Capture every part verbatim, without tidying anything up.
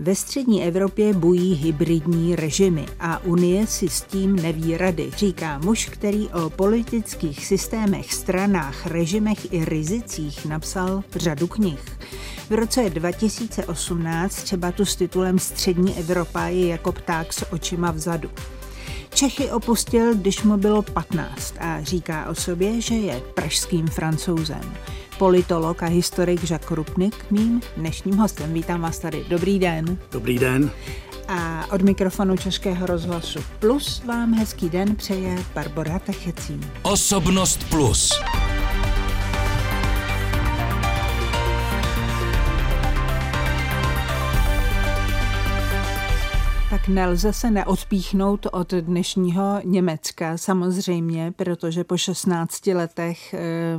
Ve střední Evropě bují hybridní režimy a Unie si s tím neví rady, říká muž, který o politických systémech, stranách, režimech i rizicích napsal řadu knih. V roce dva tisíce osmnáct třeba tu s titulem Střední Evropa je jako pták s očima vzadu. Čechy opustil, když mu bylo patnáct a říká o sobě, že je pražským Francouzem. Politolog a historik Jacques Rupnik, mým dnešním hostem. Vítám vás tady. Dobrý den. Dobrý den. A od mikrofonu Českého rozhlasu Plus vám hezký den přeje Barbora Techecí. Osobnost Plus. Tak nelze se neodpíchnout od dnešního Německa, samozřejmě, protože po šestnácti letech e,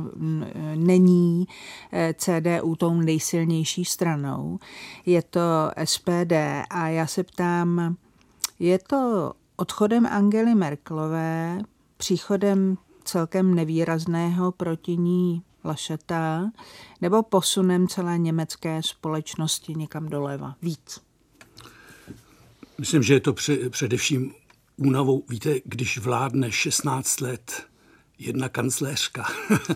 není C D U tou nejsilnější stranou. Je to S P D a já se ptám, je to odchodem Angely Merkelové, příchodem celkem nevýrazného proti ní Lascheta, nebo posunem celé německé společnosti někam doleva? Víc. Myslím, že je to pře- především únavou. Víte, když vládne šestnáct let jedna kancléřka,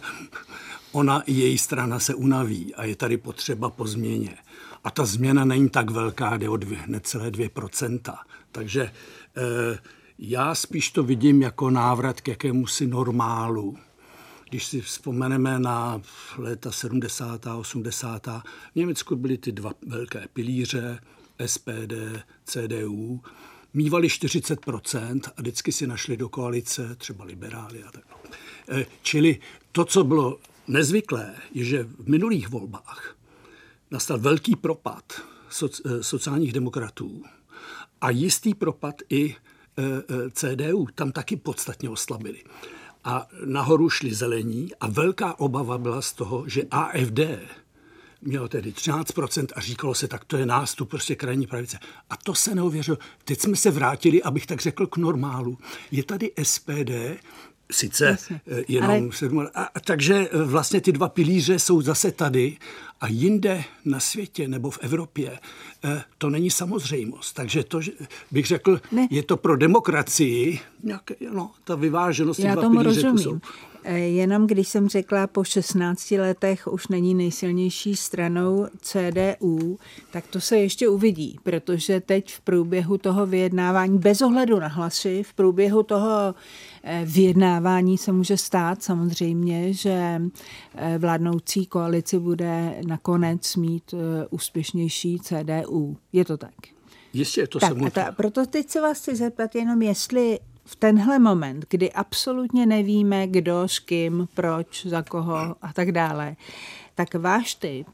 ona i její strana se unaví a je tady potřeba po změně. A ta změna není tak velká, jde o dvě, necelé dvě procenta. Takže eh, já spíš to vidím jako návrat k jakémusi normálu. Když si vzpomeneme na léta sedmdesátá, osmdesátá, v Německu byly ty dva velké pilíře, S P D, C D U, mívali čtyřicet procent a vždycky si našli do koalice třeba liberály a tak. Čili to, co bylo nezvyklé, je, že v minulých volbách nastal velký propad soci, sociálních demokratů a jistý propad i C D U. Tam taky podstatně oslabili. A nahoru šli zelení a velká obava byla z toho, že A F D mělo tedy třináct procent a říkalo se, tak to je nástup prostě krajní pravice. A to se neověřilo. Teď jsme se vrátili, abych tak řekl, k normálu. Je tady S P D, sice Jasně. jenom Ale... sedm, a, a takže vlastně ty dva pilíře jsou zase tady a jinde na světě nebo v Evropě to není samozřejmost. Takže to, bych řekl, ne. je to pro demokracii nějaké, no, ta vyváženost. Já tomu rozumím. Jenom když jsem řekla, po šestnácti letech už není nejsilnější stranou C D U, tak to se ještě uvidí, protože teď v průběhu toho vyjednávání, bez ohledu na hlasy, v průběhu toho vyjednávání se může stát samozřejmě, že vládnoucí koalici bude nakonec mít úspěšnější C D U. Je to tak? Jistě, to tak, jsem ta, proto teď se vás chci zeptat jenom, jestli v tenhle moment, kdy absolutně nevíme, kdo, s kým, proč, za koho a tak dále, tak váš tip,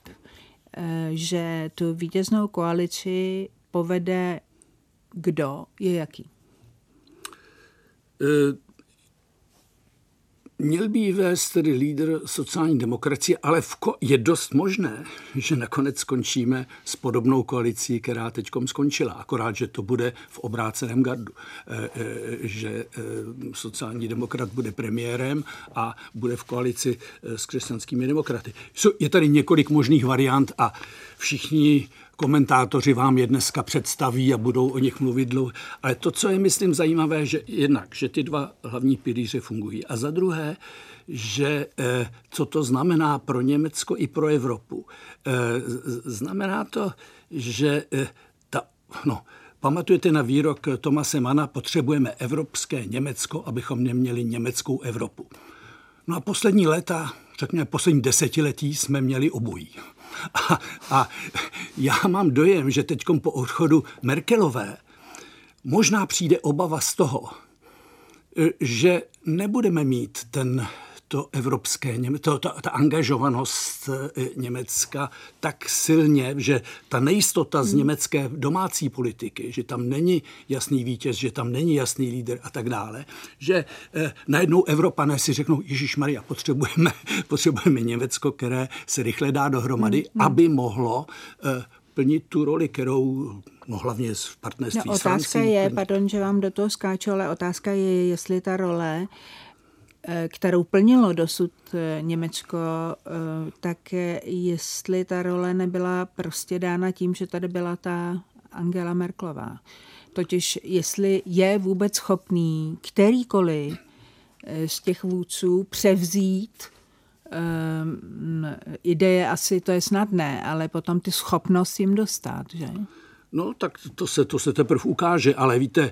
že tu vítěznou koalici povede kdo, je jaký? Uh... Měl by ji vést tedy lídr sociální demokracie, ale v ko- je dost možné, že nakonec skončíme s podobnou koalicí, která teďkom skončila. Akorát, že to bude v obráceném gardu. E, e, že e, sociální demokrat bude premiérem a bude v koalici e, s křesťanskými demokraty. Je tady několik možných variant a všichni komentátoři vám je dneska představí a budou o nich mluvit dlouho. Ale to, co je, myslím, zajímavé, že jednak, že ty dva hlavní pilíře fungují. A za druhé, že eh, co to znamená pro Německo i pro Evropu. Eh, znamená to, že eh, ta, no, pamatujete na výrok Thomase Manna, potřebujeme evropské Německo, abychom neměli německou Evropu. No a poslední léta, řekněme poslední desetiletí, jsme měli obojí. A, a já mám dojem, že teďkom po odchodu Merkelové možná přijde obava z toho, že nebudeme mít ten, to evropské, to, ta, ta angažovanost Německa tak silně, že ta nejistota z německé domácí politiky, že tam není jasný vítěz, že tam není jasný lídr a tak dále, že eh, najednou Evropané si řeknou, ježišmarja, potřebujeme, potřebujeme Německo, které se rychle dá dohromady, hmm. aby mohlo eh, plnit tu roli, kterou no hlavně v partnerství no, s Francií. Otázka je, pardon, že vám do toho skáču, ale otázka je, jestli ta role, kterou plnilo dosud Německo, tak jestli ta role nebyla prostě dána tím, že tady byla ta Angela Merkelová. Totiž jestli je vůbec schopný kterýkoliv z těch vůdců převzít um, ideje, asi to je snadné, ale potom ty schopnost jim dostat, že? No, tak to se, to se teprve ukáže, ale víte,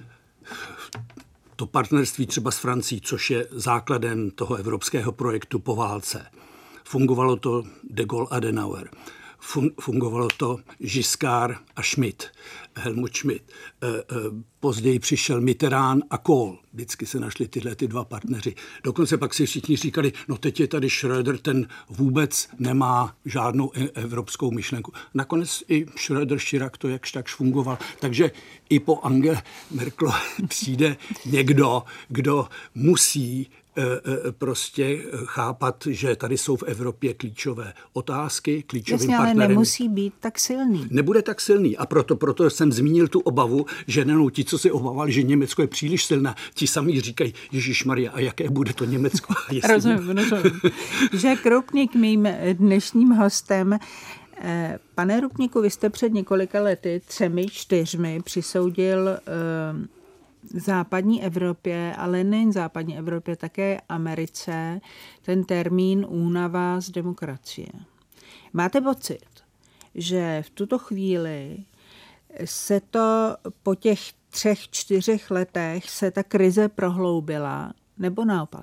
to partnerství třeba s Francií, což je základem toho evropského projektu po válce. Fungovalo to de Gaulle, Adenauer. Fungovalo to Giscard a Schmidt, Helmut Schmidt. Později přišel Mitterrand a Kohl. Vždycky se našli tyhle ty dva partneři. Dokonce pak si všichni říkali, no teď je tady Schröder, ten vůbec nemá žádnou evropskou myšlenku. Nakonec i Schröder, Chirac to jakž takž fungoval. Takže i po Angele Merkel přijde někdo, kdo musí prostě chápat, že tady jsou v Evropě klíčové otázky, klíčovým Jasně, partnerem. ale nemusí být tak silný. Nebude tak silný a proto, proto jsem zmínil tu obavu, že nenou ti, co si obávali, že Německo je příliš silná, ti sami říkají, Ježišmarja, a jaké bude to Německo? Rozumím, rozumím. Žák Roupník, mým dnešním hostem. Pane Roupníku, vy jste před několika lety, třemi, čtyřmi, přisoudil západní Evropě, ale nejen západní Evropě, také Americe, ten termín únava z demokracie. Máte pocit, že v tuto chvíli se to po těch třech, čtyřech letech se ta krize prohloubila, nebo naopak?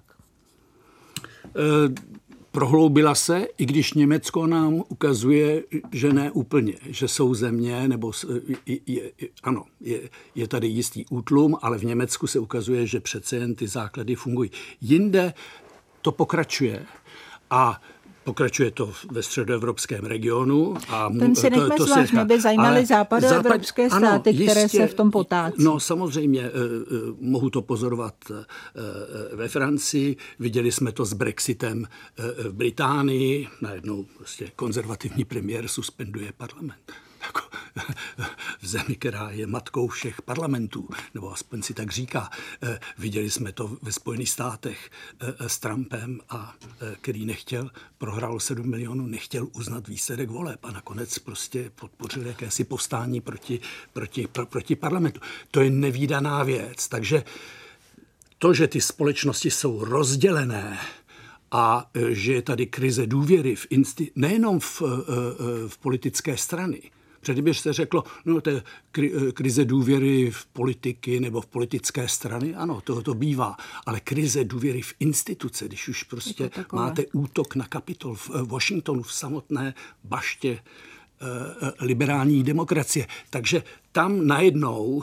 E- Prohloubila se, i když Německo nám ukazuje, že ne úplně, že jsou země, nebo je, je, ano, je, je tady jistý útlum, ale v Německu se ukazuje, že přece jen ty základy fungují. Jinde to pokračuje a pokračuje to ve středoevropském regionu. A ten si nechme to, to zvlášť, mě by zajímaly západoevropské západ, státy, ano, které jistě, se v tom potácí. No samozřejmě, eh, mohu to pozorovat eh, ve Francii, viděli jsme to s Brexitem eh, v Británii, najednou prostě konzervativní premiér suspenduje parlament. Jako v zemi, která je matkou všech parlamentů, nebo aspoň si tak říká. Viděli jsme to ve Spojených státech s Trumpem, a který nechtěl, prohrál sedm milionů, nechtěl uznat výsledek voleb a nakonec prostě podpořil jakési povstání proti, proti, pro, proti parlamentu. To je nevídaná věc. Takže to, že ty společnosti jsou rozdělené a že je tady krize důvěry v insti- nejenom v, v politické strany. Kdyby se řeklo, no to je krize důvěry v politiky nebo v politické strany, ano, toho to bývá, ale krize důvěry v instituce, když už prostě máte útok na Kapitol v Washingtonu, v samotné baště e, liberální demokracie. Takže tam najednou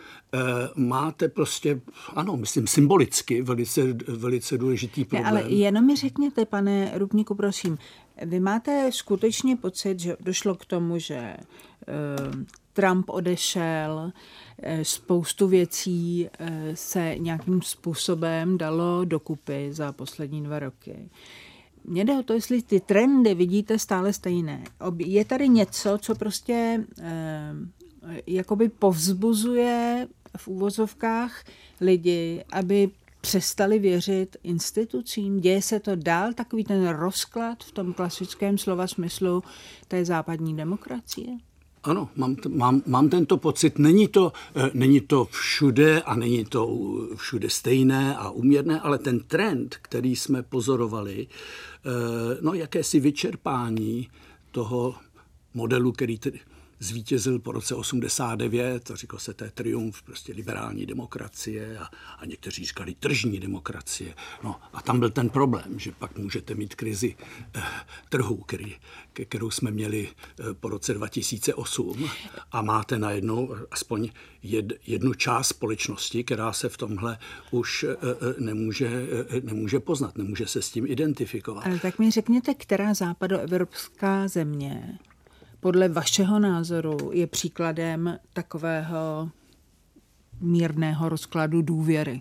máte prostě, ano, myslím, symbolicky velice, velice důležitý problém. Ne, ale jenom mi řekněte, pane Roupníku, prosím, vy máte skutečně pocit, že došlo k tomu, že uh, Trump odešel, spoustu věcí se nějakým způsobem dalo dokupy za poslední dva roky. Mně jde o to, jestli ty trendy vidíte stále stejné. Je tady něco, co prostě eh, jakoby povzbuzuje v úvozovkách lidi, aby přestali věřit institucím. Děje se to dál, takový ten rozklad v tom klasickém slova smyslu té západní demokracie? Ano, mám, mám, mám tento pocit. Není to, není to všude a není to všude stejné a úměrné, ale ten trend, který jsme pozorovali, no jakési vyčerpání toho modelu, který tedy zvítězil po roce osmdesát devět, a říkalo se, to je triumf prostě liberální demokracie a, a někteří říkali tržní demokracie. No a tam byl ten problém, že pak můžete mít krizi eh, trhu, který, kterou jsme měli eh, po roce dva tisíce osm a máte najednou aspoň jed, jednu část společnosti, která se v tomhle už eh, nemůže, eh, nemůže poznat, nemůže se s tím identifikovat. Ale tak mi řekněte, která západoevropská země podle vašeho názoru je příkladem takového mírného rozkladu důvěry?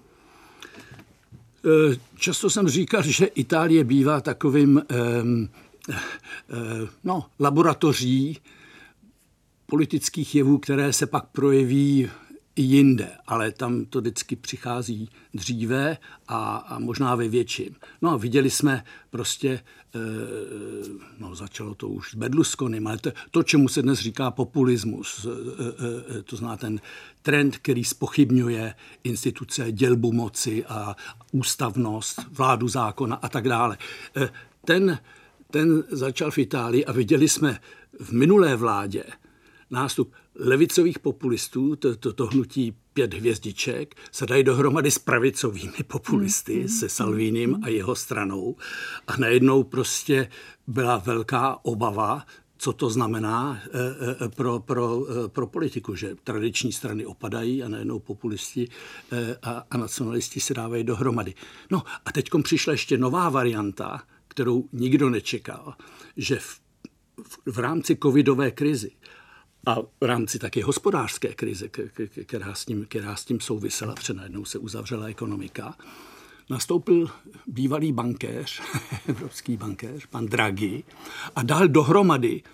Často jsem říkal, že Itálie bývá takovým eh, eh, no, laboratoří politických jevů, které se pak projeví i jinde, ale tam to vždycky přichází dříve a, a možná ve větším. No a viděli jsme prostě, e, no začalo to už s Berlusconim, ale to, to, čemu se dnes říká populismus, e, e, to zná ten trend, který zpochybňuje instituce, dělbu moci a ústavnost, vládu zákona a tak dále. E, ten, ten začal v Itálii a viděli jsme v minulé vládě nástup levicových populistů, to, to, to hnutí pět hvězdiček, se dají dohromady s pravicovými populisty, mm. se Salvinim a jeho stranou. A najednou prostě byla velká obava, co to znamená e, e, pro, pro, e, pro politiku, že tradiční strany opadají a najednou populisti e, a, a nacionalisti se dávají dohromady. No a teďkom přišla ještě nová varianta, kterou nikdo nečekal, že v, v, v rámci covidové krizi a v rámci také hospodářské krize, která s tím, která s tím souvisela, protože najednou se uzavřela ekonomika, nastoupil bývalý bankéř, evropský bankéř, pan Draghi, a dal dohromady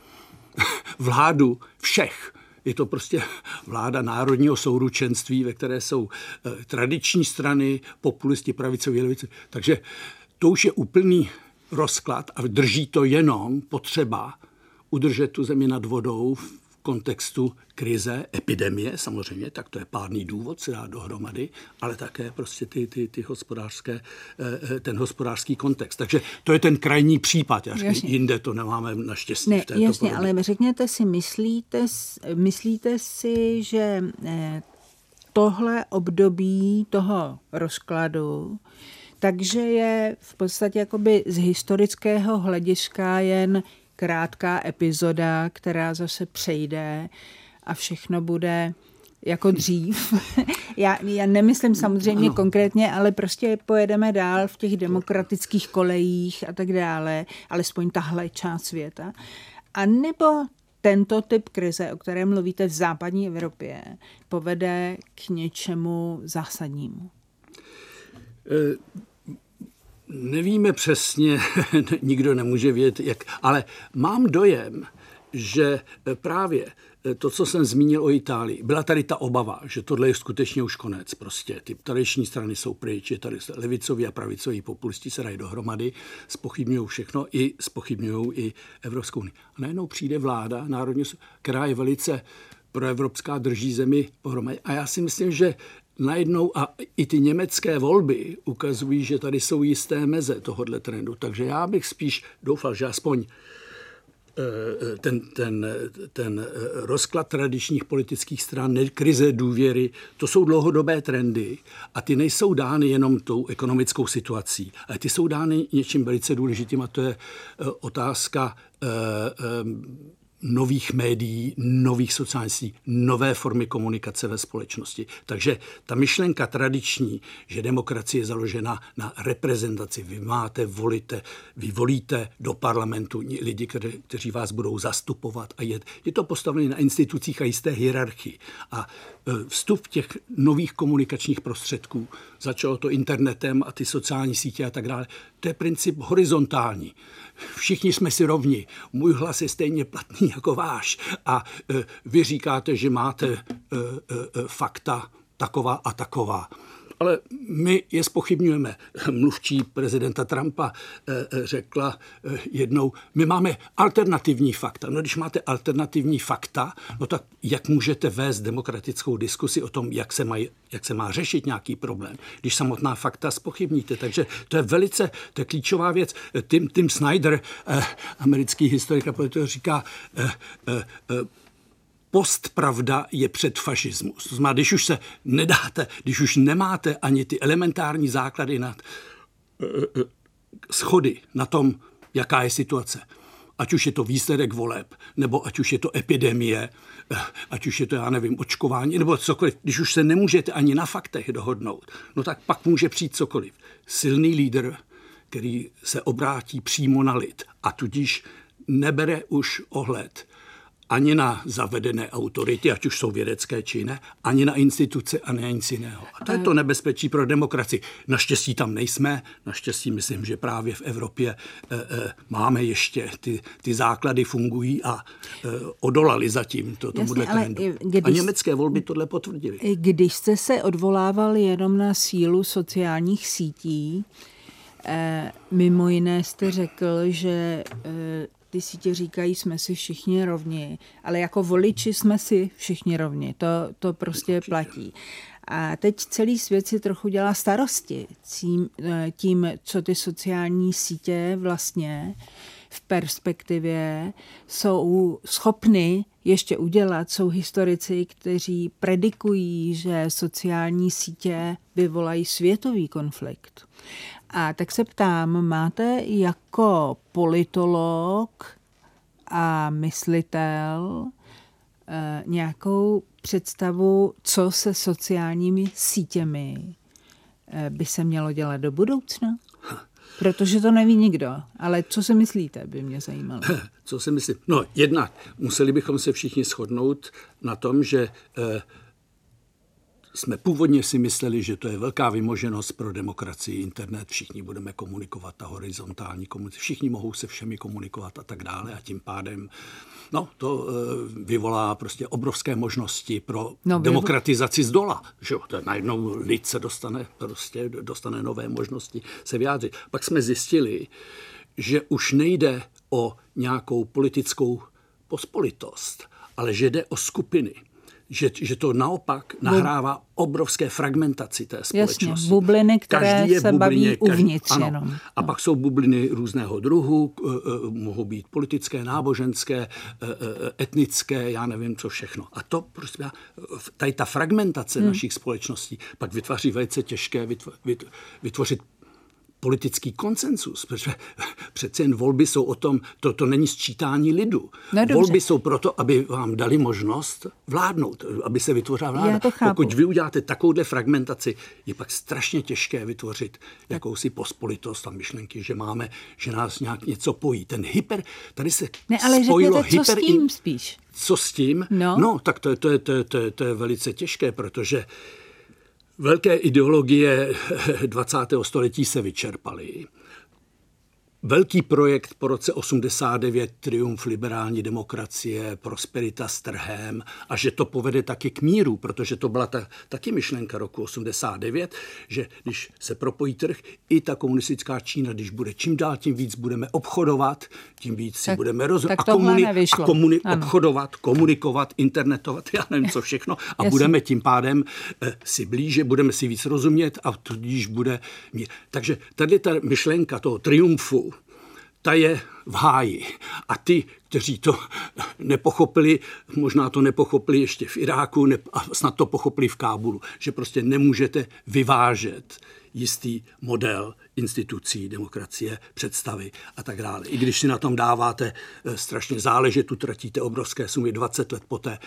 vládu všech. Je to prostě vláda národního souručenství, ve které jsou eh, tradiční strany, populisti, pravicoví, levicoví. Takže to už je úplný rozklad a drží to jenom potřeba udržet tu zemi nad vodou v kontextu krize, epidemie samozřejmě, tak to je pádný důvod se dá dohromady, ale také prostě ty, ty, ty hospodářské, ten hospodářský kontext. Takže to je ten krajní případ. Já říkám, jinde to nemáme naštěstí ne, v této jasně, podobě. Ale řekněte si, myslíte, myslíte si, že tohle období toho rozkladu, takže je v podstatě jakoby z historického hlediska jen krátká epizoda, která zase přejde a všechno bude jako dřív. já, já nemyslím samozřejmě ano. konkrétně, ale prostě pojedeme dál v těch demokratických kolejích a tak dále, alespoň tahle část světa. A nebo tento typ krize, o kterém mluvíte v západní Evropě, povede k něčemu zásadnímu? E- Nevíme přesně, nikdo nemůže vědět, jak, ale mám dojem, že právě to, co jsem zmínil o Itálii, byla tady ta obava, že tohle je skutečně už konec. Prostě ty tradiční strany jsou pryč, je tady levicoví a pravicoví populisti se dají dohromady, zpochybňují všechno i zpochybňují i Evropskou unii. A najednou přijde vláda národní, která je velice proevropská, drží zemi pohromadě. A já si myslím, že najednou a i ty německé volby ukazují, že tady jsou jisté meze tohohle trendu. Takže já bych spíš doufal, že aspoň ten, ten, ten rozklad tradičních politických stran, krize důvěry, to jsou dlouhodobé trendy a ty nejsou dány jenom tou ekonomickou situací, ale ty jsou dány něčím velice důležitým a to je otázka nových médií, nových sociálních sítí, nové formy komunikace ve společnosti. Takže ta myšlenka tradiční, že demokracie je založena na reprezentaci, vy máte, volíte, vy volíte do parlamentu lidi, kteří, kteří vás budou zastupovat a je, je to postavené na institucích a jisté hierarchii. A vstup těch nových komunikačních prostředků, začalo to internetem a ty sociální sítě a tak dále, to je princip horizontální. Všichni jsme si rovni. Můj hlas je stejně platný jako váš. A e, vy říkáte, že máte e, e, fakta taková a taková. Ale my je zpochybňujeme. Mluvčí prezidenta Trumpa e, řekla e, jednou, my máme alternativní fakta. No když máte alternativní fakta, no tak jak můžete vést demokratickou diskusi o tom, jak se, mají, jak se má řešit nějaký problém, když samotná fakta zpochybníte. Takže to je velice, to je klíčová věc. Tim, Tim Snyder, eh, americký historik a politik, říká, eh, eh, eh, postpravda je předfašismus. To znamená, když už se nedáte, když už nemáte ani ty elementární základy nad uh, uh, schody na tom, jaká je situace. Ať už je to výsledek voleb, nebo ať už je to epidemie, ať už je to, já nevím, očkování, nebo cokoliv. Když už se nemůžete ani na faktech dohodnout, no tak pak může přijít cokoliv. Silný lídr, který se obrátí přímo na lid a tudíž nebere už ohled ani na zavedené autority, ať už jsou vědecké či ne, ani na instituce a na nic jiného. A to je to nebezpečí pro demokracii. Naštěstí tam nejsme, naštěstí myslím, že právě v Evropě e, e, máme ještě ty, ty základy fungují a e, odolali zatím to, tomuhle trendu. Když, a německé volby tohle potvrdily. Když jste se odvolával jenom na sílu sociálních sítí, e, mimo jiné jste řekl, že e, ty sítě říkají, jsme si všichni rovni, ale jako voliči jsme si všichni rovni. To, to prostě Určitě. platí. A teď celý svět si trochu dělá starosti tím, tím, co ty sociální sítě vlastně v perspektivě jsou schopny ještě udělat. Jsou historici, kteří predikují, že sociální sítě vyvolají světový konflikt. A tak se ptám, máte jako politolog a myslitel eh, nějakou představu, co se sociálními sítěmi eh, by se mělo dělat do budoucna? Protože to neví nikdo, ale co si myslíte, by mě zajímalo. Co si myslím? No jednak museli bychom se všichni shodnout na tom, že eh, jsme původně si mysleli, že to je velká vymoženost pro demokracii, internet, všichni budeme komunikovat, ta horizontální komunikace, všichni mohou se všemi komunikovat a tak dále a tím pádem no, to e, vyvolá prostě obrovské možnosti pro no, demokratizaci z dola. Že jo, najednou lid se dostane, prostě dostane nové možnosti se vyjádřit. Pak jsme zjistili, že už nejde o nějakou politickou pospolitost, ale že jde o skupiny. Že, že to naopak nahrává obrovské fragmentaci té společnosti. Jasně, bubliny, které se bublině, baví uvnitř každý, jenom. A pak jsou bubliny různého druhu, mohou být politické, náboženské, etnické, já nevím, co všechno. A to prostě, tady ta fragmentace hmm. našich společností pak vytváří velice těžké vytvořit politický konsensus, protože přece jen volby jsou o tom, to, to není sčítání lidu. No, volby jsou proto, aby vám dali možnost vládnout, aby se vytvořila vláda. Pokud vy uděláte takovouhle fragmentaci, je pak strašně těžké vytvořit jakousi pospolitost a myšlenky, že máme, že nás nějak něco pojí. Ten hyper, tady se ne, ale spojilo řekněte, hyper... co s tím spíš? Co s tím? No, no tak to je, to, je, to, je, to, je, to je velice těžké, protože velké ideologie dvacátého století se vyčerpaly. Velký projekt po roce osmdesát devět, triumf liberální demokracie, prosperita s trhem a že to povede taky k míru, protože to byla ta, taky myšlenka roku osmdesát devět, že když se propojí trh, i ta komunistická Čína, když bude čím dál tím víc budeme obchodovat, tím víc si tak, budeme rozhodovat a, komuni- a komuni- obchodovat, komunikovat, internetovat, já nevím co všechno a Jasně. budeme tím pádem eh, si blíže, budeme si víc rozumět a tudíž bude mír. Takže tady ta myšlenka toho triumfu, ta je v háji. A ty, kteří to nepochopili, možná to nepochopili ještě v Iráku ne, a snad to pochopili v Kábulu, že prostě nemůžete vyvážet jistý model institucí, demokracie, představy a tak dále. I když si na tom dáváte strašně záležet, utratíte obrovské sumy dvacet let poté.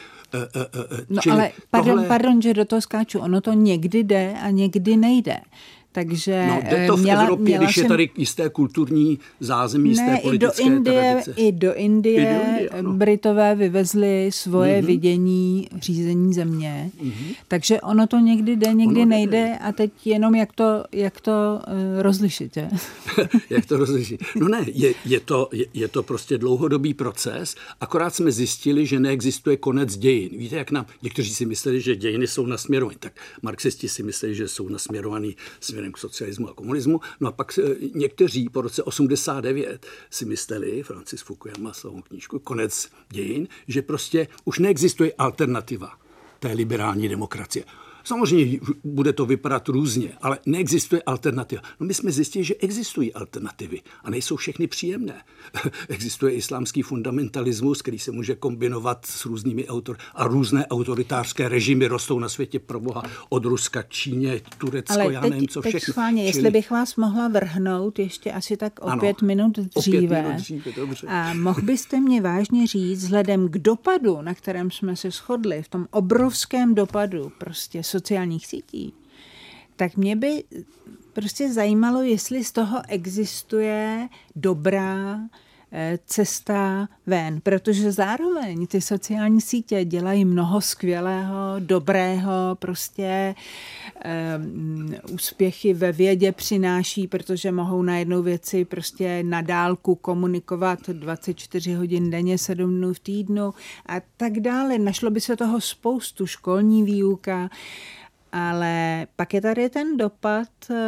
No ale pardon, tohle... pardon, že do toho skáču. Ono to někdy jde a někdy nejde. Takže no, jde to v měla, Evropě, měla když jsem... je tady jisté kulturní zázemí, jisté politické i do Indie, tradice. I do Indie, I do Indie Britové vyvezli svoje mm-hmm. vidění řízení země. Mm-hmm. Takže ono to někdy jde, někdy ono nejde jde. A teď jenom jak to, jak to uh, rozlišit. Je? Jak to rozlišit? No ne, je, je, to, je, je to prostě dlouhodobý proces, akorát jsme zjistili, že neexistuje konec dějin. Víte, jak nám, někteří si mysleli, že dějiny jsou nasměrované, tak marxisti si mysleli, že jsou nasměrovaný směrem k socialismu a komunismu. No a pak někteří po roce osmdesát devět si mysleli, Francis Fukuyama, svou knížku Konec dějin, že prostě už neexistuje alternativa té liberální demokracie. Samozřejmě bude to vypadat různě, ale neexistuje alternativa. No my jsme zjistili, že existují alternativy a nejsou všechny příjemné. Existuje islámský fundamentalismus, který se může kombinovat s různými autor a různé autoritářské režimy rostou na světě pro boha od Ruska k Číně, Turecko, ale já teď, nevím, co teď všechno. Schválně, Čili... jestli bych vás mohla vrhnout ještě asi tak o ano, pět minut dříve. O pět minut dříve, dobře. A mohl byste mě vážně říct, vzhledem k dopadu, na kterém jsme se shodli, v tom obrovském dopadu prostě sociálních sítí, tak mě by prostě zajímalo, jestli z toho existuje dobrá cesta ven, protože zároveň ty sociální sítě dělají mnoho skvělého, dobrého, prostě um, úspěchy ve vědě přináší, protože mohou na jednou věci prostě na dálku komunikovat dvacet čtyři hodin denně, sedm dnů v týdnu a tak dále. Našlo by se toho spoustu, školní výuka, ale pak je tady ten dopad,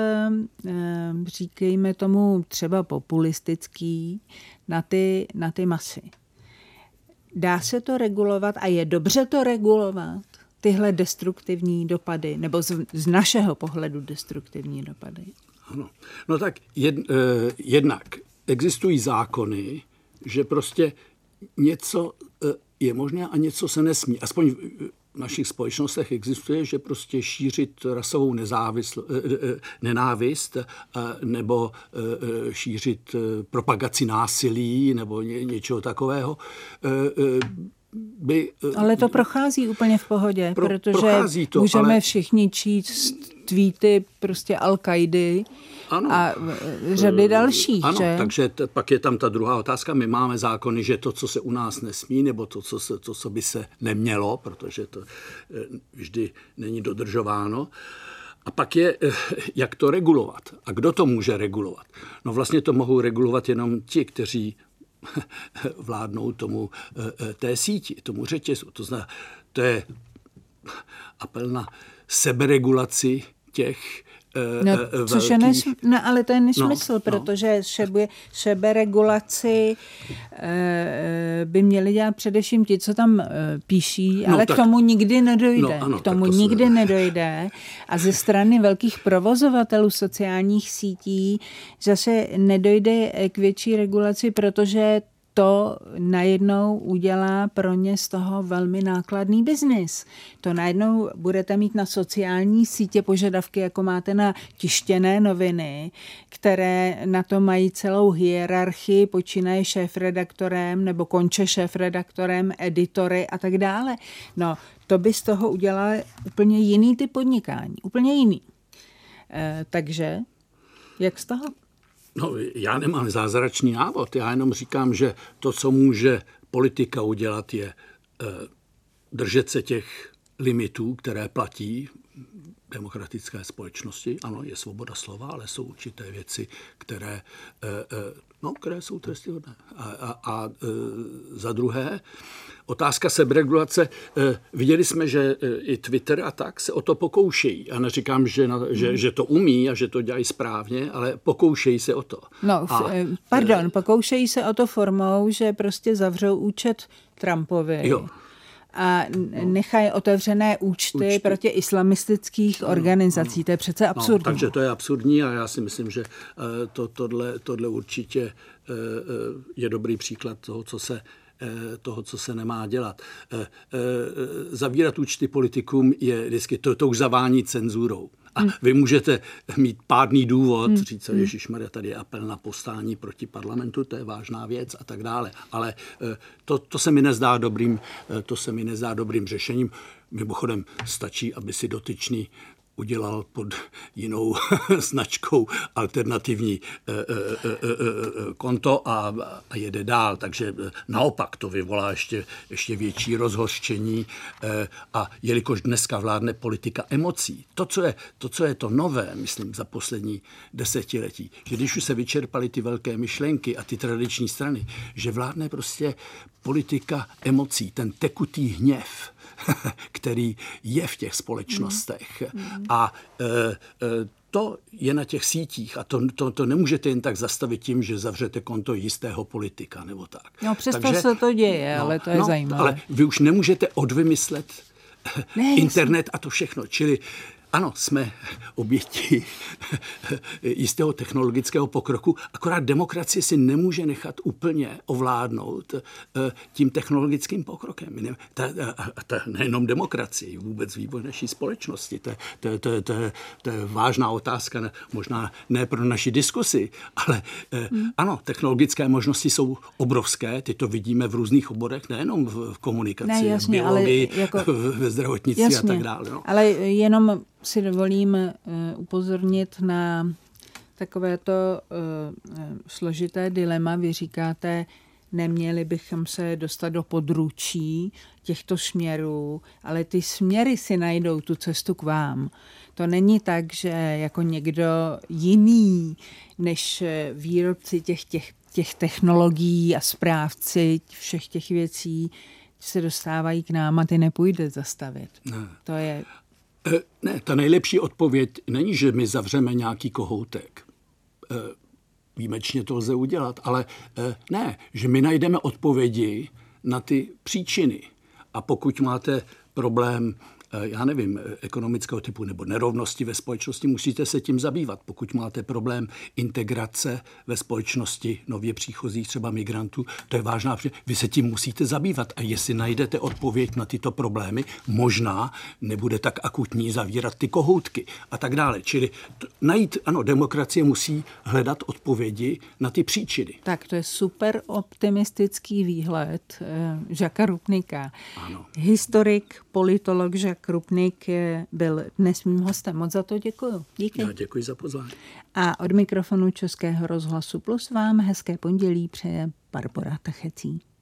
říkejme tomu třeba populistický, na ty, na ty masy. Dá se to regulovat a je dobře to regulovat, tyhle destruktivní dopady, nebo z, z našeho pohledu destruktivní dopady? Ano. No tak jed, eh, jednak existují zákony, že prostě něco eh, je možné a něco se nesmí. Aspoň v, v našich společnostech existuje, že prostě šířit rasovou nezávisl, nenávist nebo šířit propagaci násilí nebo ně, něčeho takového by... Ale to prochází úplně v pohodě, pro, protože to, můžeme ale... všichni číst tweety prostě Al-Kaidy a řady dalších. Ano, že? takže t- pak je tam ta druhá otázka. My máme zákony, že to, co se u nás nesmí, nebo to, co, se, to, co by se nemělo, protože to vždy není dodržováno. A pak je, jak to regulovat. A kdo to může regulovat? No vlastně to mohou regulovat jenom ti, kteří vládnou tomu té síti, tomu řetězu. To znamená, to je apel na seberegulaci těch no, což je než, no, ale to je nesmysl, no, protože no. Šebe, seberegulaci e, by měli dělat především ti, co tam e, píší, no, ale tak, k tomu nikdy nedojde. No, ano, k tomu to nikdy se... nedojde. A ze strany velkých provozovatelů sociálních sítí zase nedojde k větší regulaci, protože to najednou udělá pro ně z toho velmi nákladný biznis. To najednou budete mít na sociální sítě požadavky, jako máte na tištěné noviny, které na to mají celou hierarchii, počínaje šéfredaktorem nebo konče šéfredaktorem, editory a tak dále. No, to by z toho udělal úplně jiný typ podnikání. Úplně jiný. E, takže, jak z toho? No, já nemám zázračný návod, já jenom říkám, že to, co může politika udělat, je eh, držet se těch limitů, které platí v demokratické společnosti. Ano, je svoboda slova, ale jsou určité věci, které, eh, eh, no, které jsou trestihodné. A, a, a eh, za druhé, otázka seberegulace. Viděli jsme, že i Twitter a tak se o to pokoušejí. Já neříkám, že, na, že, že to umí a že to dělají správně, ale pokoušejí se o to. No, a, pardon, pokoušejí se o to formou, že prostě zavřou účet Trumpovi. Jo. A nechají otevřené účty, účty proti islamistických no, organizací. Ano. To je přece absurdní. No, takže to je absurdní a já si myslím, že to, tohle, tohle určitě je dobrý příklad toho, co se toho, co se nemá dělat. Zavírat účty politikům je vždycky, to, to už zavání cenzurou. A hmm. vy můžete mít pádný důvod, hmm. říct, že ježišmarja, tady je apel na povstání proti parlamentu, to je vážná věc a tak dále. Ale to, to se mi nezdá dobrým, to se mi nezdá dobrým řešením. Mimochodem stačí, aby si dotyčný udělal pod jinou značkou alternativní e, e, e, e, konto a, a jede dál. Takže naopak to vyvolá ještě, ještě větší rozhořčení e, a jelikož dneska vládne politika emocí, to co, je, to, co je to nové, myslím, za poslední desetiletí, že když už se vyčerpaly ty velké myšlenky a ty tradiční strany, že vládne prostě politika emocí, ten tekutý hněv, který je v těch společnostech. Mm. A e, e, to je na těch sítích a to, to, to nemůžete jen tak zastavit tím, že zavřete konto jistého politika nebo tak. No přesto Takže, se to děje, no, ale to je no, zajímavé. Ale vy už nemůžete odvymyslet ne, internet jasný. A to všechno. Čili ano, jsme oběti jistého technologického pokroku, akorát demokracie si nemůže nechat úplně ovládnout tím technologickým pokrokem. Ta, ta, nejenom demokracie, vůbec vývoj naší společnosti. To, to, to, to, to je vážná otázka, možná ne pro naši diskusi, ale hmm. ano, technologické možnosti jsou obrovské, ty to vidíme v různých oborech, nejenom v komunikaci, ne, jasně, v biologii, jako, ve zdravotnictví jasně, a tak dále. No. Ale jenom si dovolím uh, upozornit na takové to uh, složité dilema. Vy říkáte, neměli bychom se dostat do područí těchto směrů, ale ty směry si najdou tu cestu k vám. To není tak, že jako někdo jiný než výrobci těch, těch, těch technologií a správci všech těch věcí se dostávají k nám a ty nepůjde zastavit. Ne. To je... Ne, ta nejlepší odpověď není, že my zavřeme nějaký kohoutek. Výjimečně to lze udělat, ale ne, že my najdeme odpovědi na ty příčiny. A pokud máte problém, já nevím, ekonomického typu nebo nerovnosti ve společnosti, musíte se tím zabývat. Pokud máte problém integrace ve společnosti nově příchozích, třeba migrantů, to je vážná příčina. Vy se tím musíte zabývat a jestli najdete odpověď na tyto problémy, možná nebude tak akutní zavírat ty kohoutky a tak dále. Čili t- najít, ano, demokracie musí hledat odpovědi na ty příčiny. Tak to je super optimistický výhled eh, Žaka Rupnika. Ano. Historik, politolog Žak Rupnik byl dnes mým hostem. Moc za to děkuju. Díky. Já děkuji za pozvání. A od mikrofonu Českého rozhlasu Plus vám hezké pondělí přeje Barbora Tachecí.